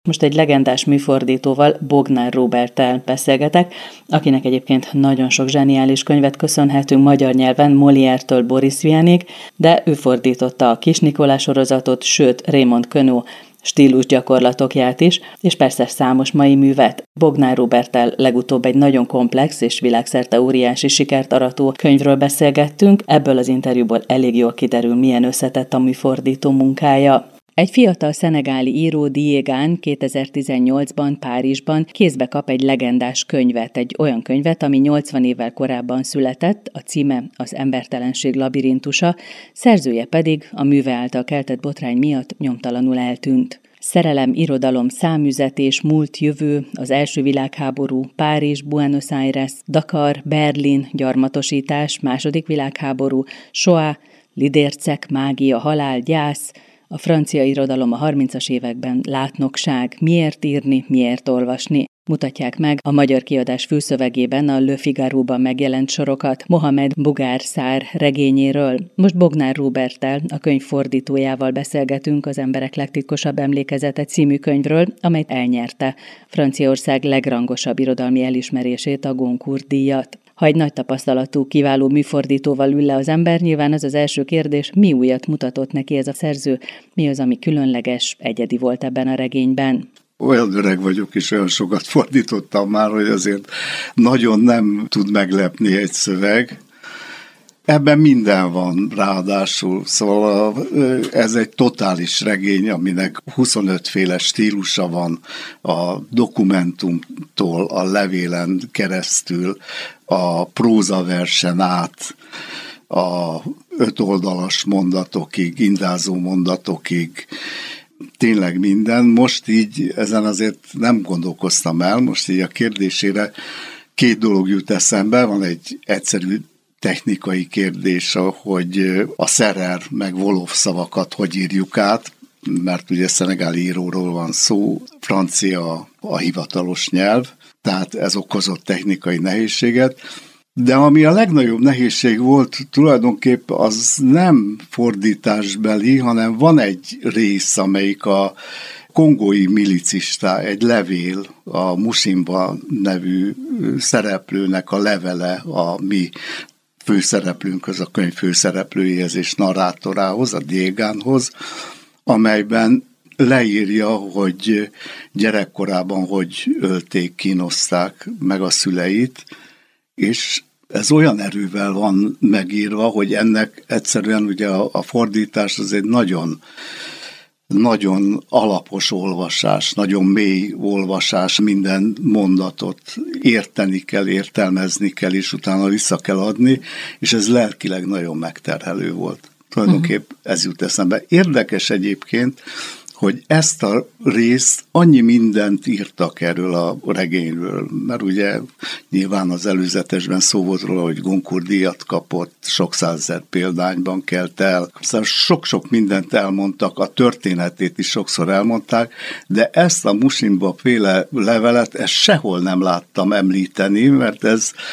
Most egy legendás műfordítóval, Bognár Róberttel beszélgetek, akinek egyébként nagyon sok zseniális könyvet köszönhetünk magyar nyelven, Molière-től Boris Vianig, de ő fordította a Kis Nikolás sorozatot, sőt Raymond Queneau stílusgyakorlatokját is, és persze számos mai művet. Bognár Róberttel legutóbb egy nagyon komplex és világszerte óriási sikert arató könyvről beszélgettünk, ebből az interjúból elég jól kiderül, milyen összetett a műfordító munkája. Egy fiatal szenegáli író, Diégán 2018-ban Párizsban kézbe kap egy legendás könyvet, egy olyan könyvet, ami 80 évvel korábban született, a címe Az embertelenség labirintusa, szerzője pedig a műve által keltett botrány miatt nyomtalanul eltűnt. Szerelem, irodalom, számüzetés, múlt, jövő, az első világháború, Párizs, Buenos Aires, Dakar, Berlin, gyarmatosítás, második világháború, Shoah, lidércek, mágia, halál, gyász, a francia irodalom a 30-as években, látnokság, miért írni, miért olvasni. Mutatják meg a magyar kiadás fülszövegében a Le Figaro-ban megjelent sorokat Mohamed Bougar Sarr regényéről. Most Bognár Róberttel, a könyv fordítójával beszélgetünk az Emberek legtitkosabb emlékezete című könyvről, amely elnyerte Franciaország legrangosabb irodalmi elismerését, a Goncourt-díjat. Ha egy nagy tapasztalatú, kiváló műfordítóval ül le az ember, nyilván az első kérdés, mi újat mutatott neki ez a szerző, mi az, ami különleges, egyedi volt ebben a regényben. Olyan öreg vagyok, és olyan sokat fordítottam már, hogy azért nagyon nem tud meglepni egy szöveg. Ebben minden van ráadásul, szóval ez egy totális regény, aminek 25 féle stílusa van, a dokumentumtól, a levélen keresztül, a prózaversen át, a 5 oldalas mondatokig, indázó mondatokig, tényleg minden. Most így ezen azért nem gondolkoztam el, most így a kérdésére 2 dolog jut eszembe, van egy egyszerű technikai kérdés, hogy a Szerer meg Wolof szavakat hogy írjuk át, mert ugye szenegáli íróról van szó, francia a hivatalos nyelv, tehát ez okozott technikai nehézséget. De ami a legnagyobb nehézség volt tulajdonképp, az nem fordításbeli, hanem van egy rész, amelyik a kongói milicista, egy levél, a Musimba nevű szereplőnek a levele a mi főszereplőnkhöz, a könyv főszereplőjéhez és narrátorához, a Diégánhoz, amelyben leírja, hogy gyerekkorában hogy ölték, kínozták meg a szüleit, és ez olyan erővel van megírva, hogy ennek egyszerűen ugye a fordítás az egy nagyon, nagyon alapos olvasás, nagyon mély olvasás, minden mondatot érteni kell, értelmezni kell, és utána vissza kell adni, és ez lelkileg nagyon megterhelő volt. Tulajdonképp ez jut eszembe. Érdekes egyébként, hogy ezt a részt annyi mindent írtak erről a regényről, mert ugye nyilván az előzetesben szó volt róla, hogy Goncourt-díjat kapott, sok százezer példányban kelt el, aztán sok-sok mindent elmondtak, a történetét is sokszor elmondták, de ezt a Musimba féle levelet, ezt sehol nem láttam említeni, mert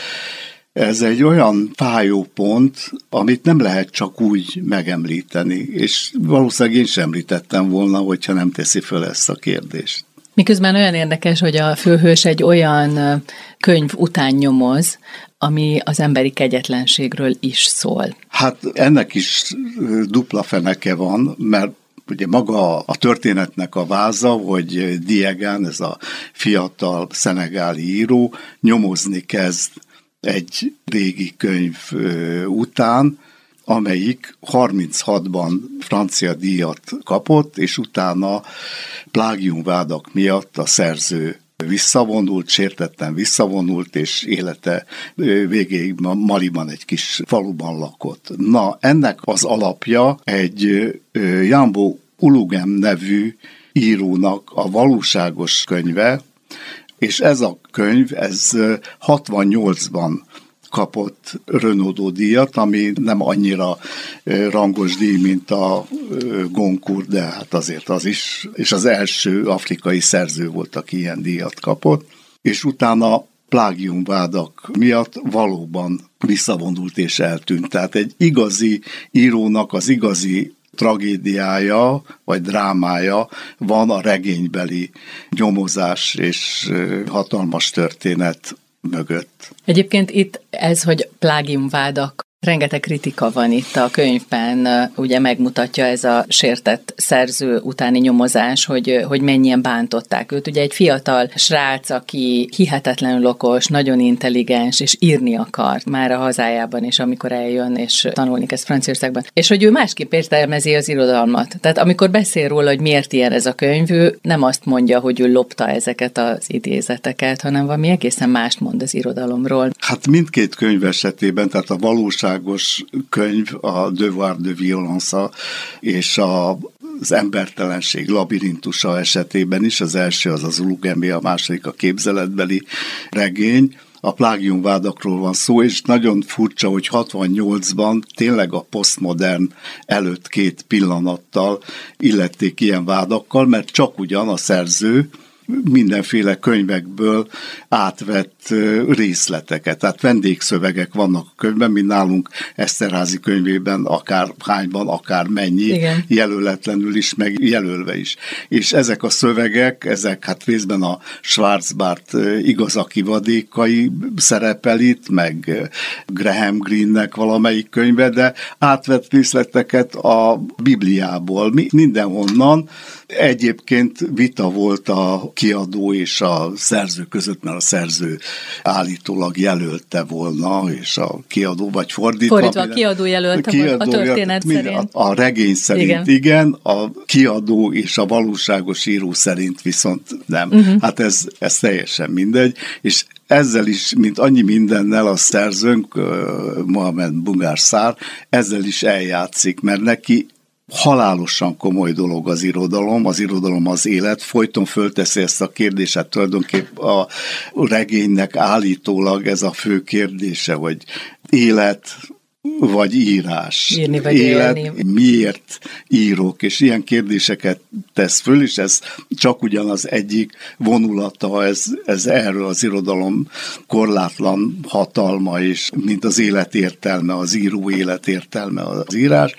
ez egy olyan fájó pont, amit nem lehet csak úgy megemlíteni, és valószínűleg én sem említettem volna, hogyha nem teszi föl ezt a kérdést. Miközben olyan érdekes, hogy a főhős egy olyan könyv után nyomoz, ami az emberi kegyetlenségről is szól. Hát ennek is dupla feneke van, mert ugye maga a történetnek a váza, hogy Diégán, ez a fiatal szenegáli író, nyomozni kezd egy régi könyv után, amelyik 36-ban francia díjat kapott, és utána plágiumvádak miatt a szerző visszavonult, sértetten visszavonult, és élete végéig Maliban egy kis faluban lakott. Na, ennek az alapja egy Jambo Ulugem nevű írónak a valóságos könyve, és ez a könyv, ez 68-ban kapott Renaudot-díjat, ami nem annyira rangos díj, mint a Goncourt, de hát azért az is, és az első afrikai szerző volt, aki ilyen díjat kapott, és utána plágiumvádak miatt valóban visszavonult és eltűnt. Tehát egy igazi írónak az igazi tragédiája, vagy drámája van a regénybeli nyomozás és hatalmas történet mögött. Egyébként itt ez, hogy plágiumvádak, rengeteg kritika van itt a könyvben, ugye megmutatja ez a sértett szerző utáni nyomozás, hogy mennyien bántották őt. Ugye egy fiatal srác, aki hihetetlenül okos, nagyon intelligens, és írni akar már a hazájában is, amikor eljön, és tanulni kezd Franciaországban. És hogy ő másképp értelmezi az irodalmat. Tehát amikor beszél róla, hogy miért ilyen ez a könyv, ő nem azt mondja, hogy ő lopta ezeket az idézeteket, hanem valami egészen mást mond az irodalomról. Hát mindkét könyv esetében, tehát a valóságos könyv, a Devoir de Violence és az embertelenség labirintusa esetében is, az első az az Ulugemi, a második a képzeletbeli regény. A plágiumvádakról van szó, és nagyon furcsa, hogy 68-ban tényleg a posztmodern előtt 2 pillanattal illették ilyen vádakkal, mert csak ugyan a szerző mindenféle könyvekből átvett részleteket. Tehát vendégszövegek vannak a könyvben, mint nálunk Eszterházy könyvében, akár hányban, akár mennyi, igen, jelöletlenül is, meg jelölve is. És ezek a szövegek, ezek hát részben a Schwarzbart igazaki vadékai szerepel itt, meg Graham Greenenek valamelyik könyve, de átvett részleteket a Bibliából, mindenhonnan. Egyébként vita volt a kiadó és a szerző között, mert a szerző állítólag jelölte volna, és a kiadó vagy fordítva. A kiadó jelölte a történet szerint. A regény szerint igen, a kiadó és a valóságos író szerint viszont nem. Hát ez teljesen mindegy, és ezzel is, mint annyi mindennel a szerzőnk, Mohamed Bougarsar, ezzel is eljátszik, mert neki halálosan komoly dolog az irodalom az élet, folyton fölteszi ezt a kérdéset, tulajdonképp a regénynek állítólag ez a fő kérdése, hogy élet vagy írás. Írni vagy élni. Miért írok, és ilyen kérdéseket tesz föl, és ez csak ugyanaz egyik vonulata, ez erről az irodalom korlátlan hatalma, és mint az életértelme, az író életértelme az írás,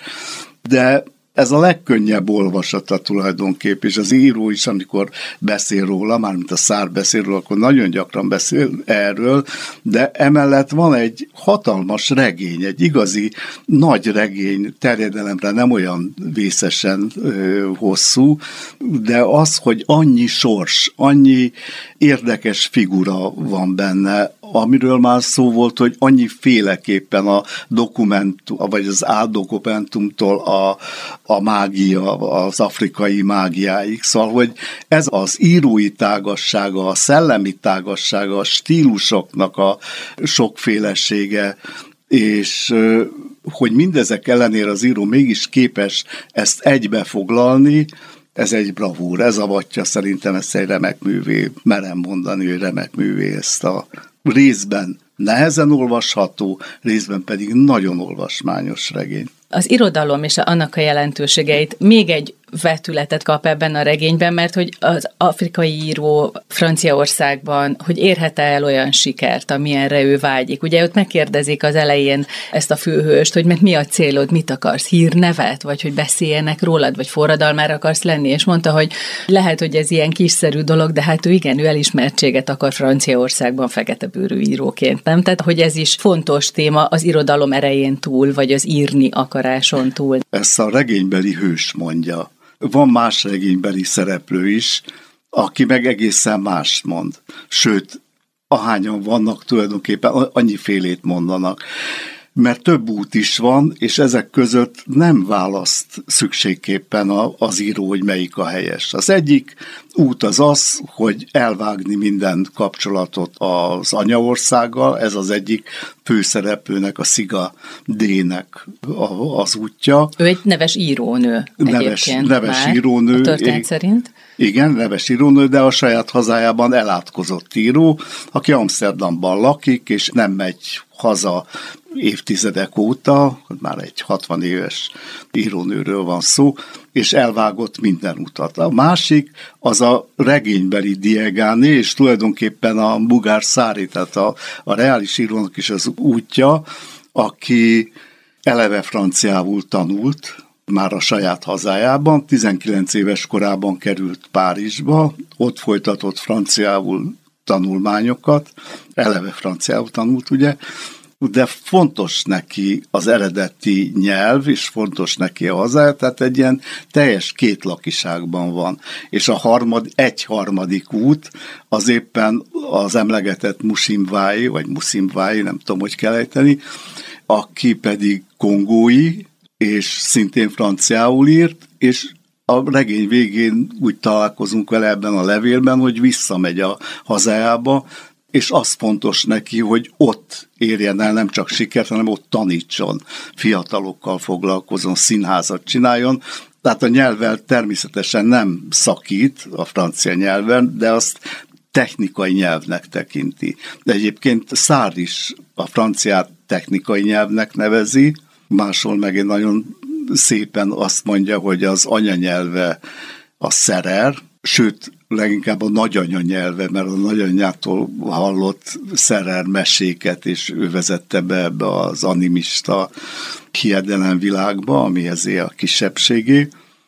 de ez a legkönnyebb olvasata tulajdonképp, és az író is, amikor beszél róla, mármint a Szár beszél róla, akkor nagyon gyakran beszél erről, de emellett van egy hatalmas regény, egy igazi nagy regény, terjedelemre nem olyan vészesen hosszú, de az, hogy annyi sors, annyi érdekes figura van benne, amiről már szó volt, hogy annyi féleképpen a dokumentum, vagy az áldokumentumtól a mágia, az afrikai mágiáig. Szóval, hogy ez az írói tágassága, a szellemi tágassága, a stílusoknak a sokfélesége, és hogy mindezek ellenére az író mégis képes ezt egybefoglalni, ez egy bravúr, ez avatja szerintem ezt egy remek művé, merem mondani, hogy remek művé ezt a részben nehezen olvasható, részben pedig nagyon olvasmányos regény. Az irodalom és annak a jelentőségeit még egy vetületet kap ebben a regényben, mert hogy az afrikai író Franciaországban, hogy érhet-e el olyan sikert, amilyenre ő vágyik. Ugye ott megkérdezik az elején ezt a főhőst, hogy mi a célod, mit akarsz, hírnevet, vagy hogy beszéljenek rólad, vagy forradalmára akarsz lenni, és mondta, hogy lehet, hogy ez ilyen kiszerű dolog, de hát ő elismertséget akar Franciaországban feketebőrű íróként, nem? Tehát, hogy ez is fontos téma az irodalom erején túl, vagy az írni akaráson túl. Ezt a regénybeli hős mondja. Van más regénybeli szereplő is, aki meg egészen mást mond. Sőt, ahányan vannak, tulajdonképpen annyifélét mondanak. Mert több út is van, és ezek között nem választ szükségképpen az író, hogy melyik a helyes. Az egyik út az, hogy elvágni minden kapcsolatot az anyaországgal, ez az egyik főszereplőnek, a Sziga D-nek az útja. Ő egy neves írónő egyébként neves írónő, a történet szerint. Igen, neves írónő, de a saját hazájában elátkozott író, aki Amsterdamban lakik, és nem megy haza évtizedek óta, már egy 60 éves írónőről van szó, és elvágott minden utat. A másik az a regénybeli Diegane, és tulajdonképpen a Bougarsari, tehát a reális írónak is az útja, aki eleve franciául tanult, már a saját hazájában. 19 éves korában került Párizsba, ott folytatott franciául tanulmányokat, eleve franciául tanult, ugye, de fontos neki az eredeti nyelv, és fontos neki a hazája, tehát egy ilyen teljes kétlakiságban van. És a egyharmadik út az éppen az emlegetett Musimvai, vagy Musimvai, nem tudom, hogy kell ejteni, aki pedig kongói, és szintén franciául írt, és a regény végén úgy találkozunk vele ebben a levélben, hogy visszamegy a hazájába, és az fontos neki, hogy ott érjen el nem csak sikert, hanem ott tanítson, fiatalokkal foglalkozzon, színházat csináljon. Tehát a nyelvvel természetesen nem szakít a francia nyelven, de azt technikai nyelvnek tekinti. De egyébként Sartre is a franciát technikai nyelvnek nevezi, máshol meg egy nagyon szépen azt mondja, hogy az anyanyelve a szerer, sőt, leginkább a nagyanyanyelve, mert a nagyanyjától hallott szerer meséket, és ő vezette be ebbe az animista hiedelemvilágba, ami ezért a kisebbségé,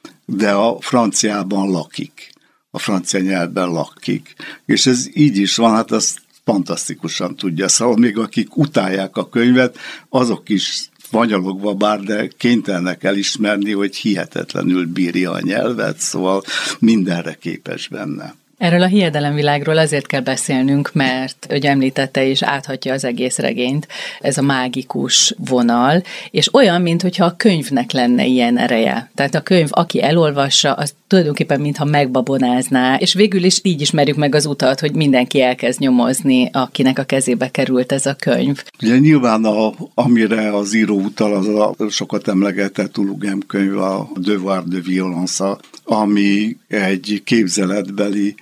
de a franciában lakik. A francia nyelvben lakik. És ez így is van, hát azt fantasztikusan tudja. Szóval még akik utálják a könyvet, azok is fanyalogva bár, de kénytelenek elismerni, hogy hihetetlenül bírja a nyelvet, szóval mindenre képes benne. Erről a hiedelemvilágról azért kell beszélnünk, mert ő említette és áthatja az egész regényt, ez a mágikus vonal, és olyan, mintha a könyvnek lenne ilyen ereje. Tehát a könyv, aki elolvassa, az tulajdonképpen mintha megbabonázná, és végül is így ismerjük meg az utat, hogy mindenki elkezd nyomozni, akinek a kezébe került ez a könyv. Ugye nyilván amire az író utal, az a sokat emlegetett Ulugem könyv, a Devoir de Violence, ami egy képzeletbeli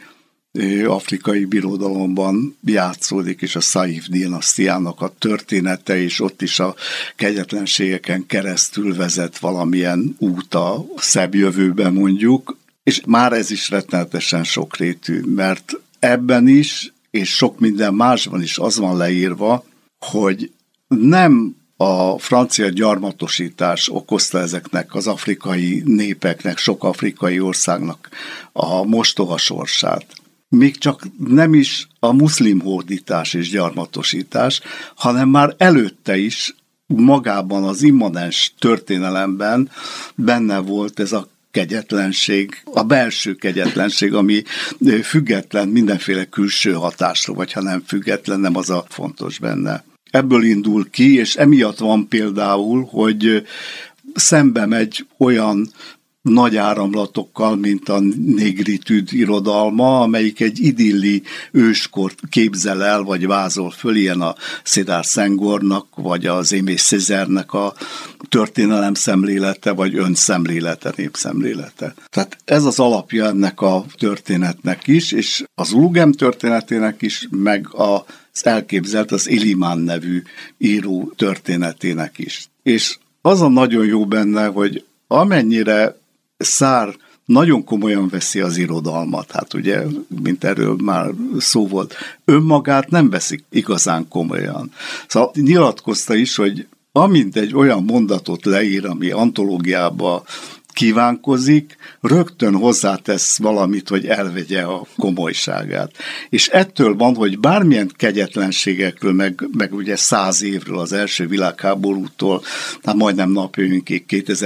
afrikai birodalomban játszódik, és a Saif dinasztiának a története, és ott is a kegyetlenségeken keresztül vezet valamilyen út a szebb jövőbe mondjuk, és már ez is rettenetesen sokrétű, mert ebben is, és sok minden másban is az van leírva, hogy nem a francia gyarmatosítás okozta ezeknek az afrikai népeknek, sok afrikai országnak a mostoha sorsát. Még csak nem is a muszlim hódítás és gyarmatosítás, hanem már előtte is magában az immanens történelemben benne volt ez a kegyetlenség, a belső kegyetlenség, ami független mindenféle külső hatásról, vagy ha nem független, nem az a fontos benne. Ebből indul ki, és emiatt van például, hogy szembe megy olyan nagy áramlatokkal, mint a négritude irodalma, amelyik egy idilli őskort képzel el, vagy vázol föl, ilyen a Cédar Senghornak, vagy az Aimé Césaire-nek a történelem szemlélete, vagy önszemlélete, népszemlélete. Tehát ez az alapja ennek a történetnek is, és az Ulugem történetének is, meg az elképzelt, az Elimán nevű író történetének is. És az a nagyon jó benne, hogy amennyire Sartre nagyon komolyan veszi az irodalmat, hát ugye, mint erről már szó volt, önmagát nem veszik igazán komolyan. Szóval nyilatkozta is, hogy amint egy olyan mondatot leír, ami antológiába kívánkozik, rögtön hozzátesz valamit, hogy elvegye a komolyságát. És ettől van, hogy bármilyen kegyetlenségekről, meg ugye 100 évről, az első világháborútól, tehát majdnem napjainkig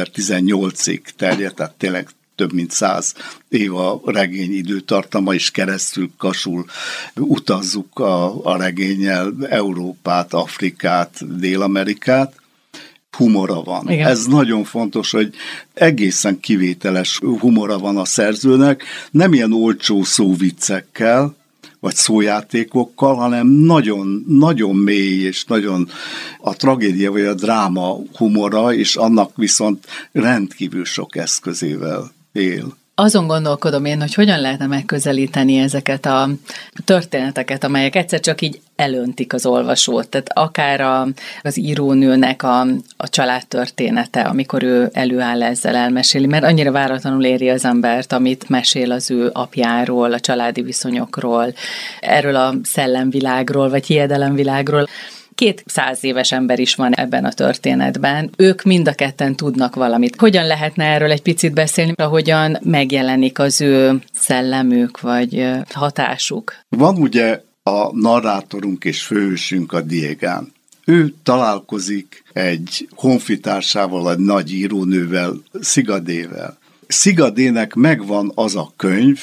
2018-ig terjedt, tehát tényleg több mint 100 év a regény időtartama, és keresztül kasul utazzuk a regénnyel Európát, Afrikát, Dél-Amerikát, humora van. Igen. Ez nagyon fontos, hogy egészen kivételes humora van a szerzőnek, nem ilyen olcsó szóviccekkel, vagy szójátékokkal, hanem nagyon, nagyon mély, és nagyon a tragédia vagy a dráma humora, és annak viszont rendkívül sok eszközével él. Azon gondolkodom én, hogy hogyan lehetne megközelíteni ezeket a történeteket, amelyek egyszer csak így elöntik az olvasót. Tehát akár az írónőnek a családtörténete, amikor ő előáll ezzel elmeséli, mert annyira váratlanul éri az embert, amit mesél az ő apjáról, a családi viszonyokról, erről a szellemvilágról, vagy hiedelemvilágról. 200 éves ember is van ebben a történetben. Ők mind a ketten tudnak valamit. Hogyan lehetne erről egy picit beszélni, ahogyan megjelenik az ő szellemük, vagy hatásuk? Van ugye a narrátorunk és főhősünk, a Diegán. Ő találkozik egy honfitársával, egy nagy írónővel, Szigadével. Szigadének megvan az a könyv,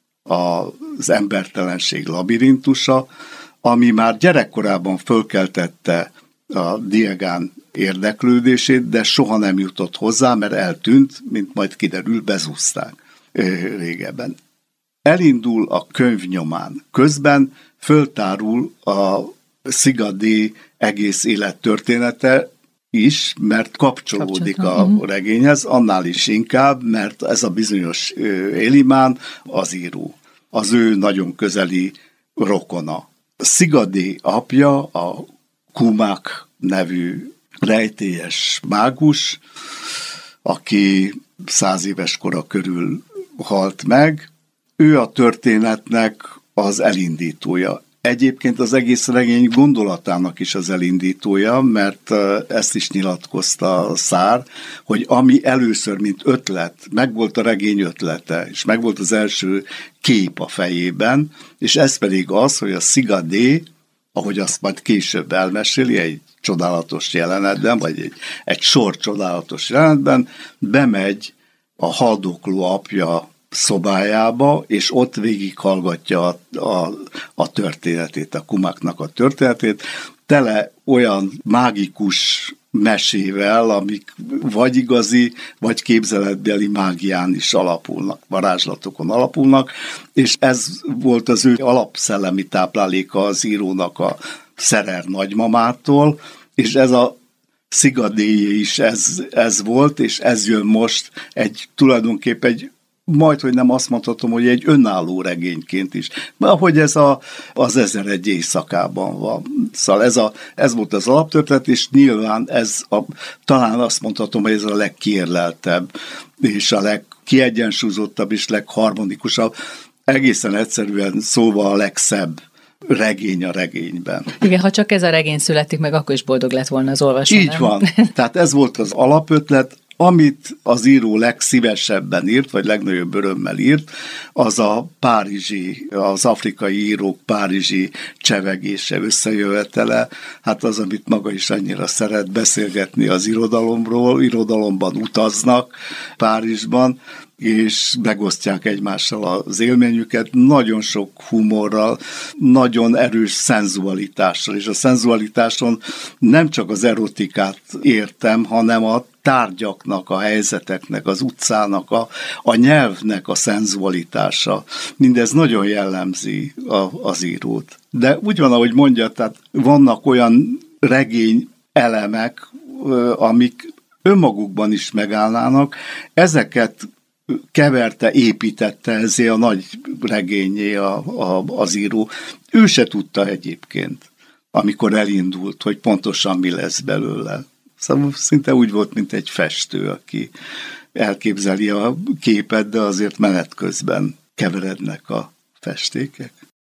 az embertelenség labirintusa, ami már gyerekkorában fölkeltette a Diegán érdeklődését, de soha nem jutott hozzá, mert eltűnt, mint majd kiderül, bezúzták régebben. Elindul a könyv nyomán. Közben föltárul a Szigadé egész élettörténete is, mert kapcsolódik a regényhez, annál is inkább, mert ez a bizonyos Elimán az író. Az ő nagyon közeli rokona. Szigadé apja, a Kumak nevű rejtélyes mágus, aki 100 éves kora körül halt meg, ő a történetnek az elindítója. Egyébként az egész regény gondolatának is az elindítója, mert ezt is nyilatkozta Szár, hogy ami először, mint ötlet, megvolt a regény ötlete, és megvolt az első kép a fejében, és ez pedig az, hogy a Szigadé, ahogy azt majd később elmeséli, egy csodálatos jelenetben, vagy egy sor csodálatos jelenetben, bemegy a haldokló apja szobájába, és ott végighallgatja a történetét, a Kumaknak a történetét, tele olyan mágikus mesével, amik vagy igazi, vagy képzeletbeli mágián is alapulnak, varázslatokon alapulnak, és ez volt az ő alapszellemi tápláléka az írónak a Szerer nagymamától, és ez a Szigadéjé is ez volt, és ez jön most tulajdonképpen egy majdhogy nem azt mondhatom, hogy egy önálló regényként is. Ahogy ez az 1001 éjszakában van. Szóval ez volt az alaptörténet, és nyilván talán azt mondhatom, hogy ez a legkiérleltebb, és a legkiegyensúlyozottabb, és legharmonikusabb. Egészen egyszerűen szóval a legszebb regény a regényben. Igen, ha csak ez a regény születik meg, akkor is boldog lett volna az olvasó. Így van. Tehát ez volt az alapötlet. Amit az író legszívesebben írt, vagy legnagyobb örömmel írt, az az afrikai írók párizsi csevegése, összejövetele, hát az, amit maga is annyira szeret beszélgetni az irodalomról, irodalomban utaznak Párizsban, és megosztják egymással az élményüket, nagyon sok humorral, nagyon erős szenzualitással, és a szenzualitáson nem csak az erotikát értem, hanem a tárgyaknak, a helyzeteknek, az utcának, a nyelvnek a szenzualitása. Mindez nagyon jellemzi az írót. De úgy van, ahogy mondja, tehát vannak olyan regény elemek, amik önmagukban is megállnának, ezeket keverte, építette ezért a nagy regényé az író. Ő se tudta egyébként, amikor elindult, hogy pontosan mi lesz belőle. Szóval szinte úgy volt, mint egy festő, aki elképzeli a képet, de azért menet közben keverednek a festékek.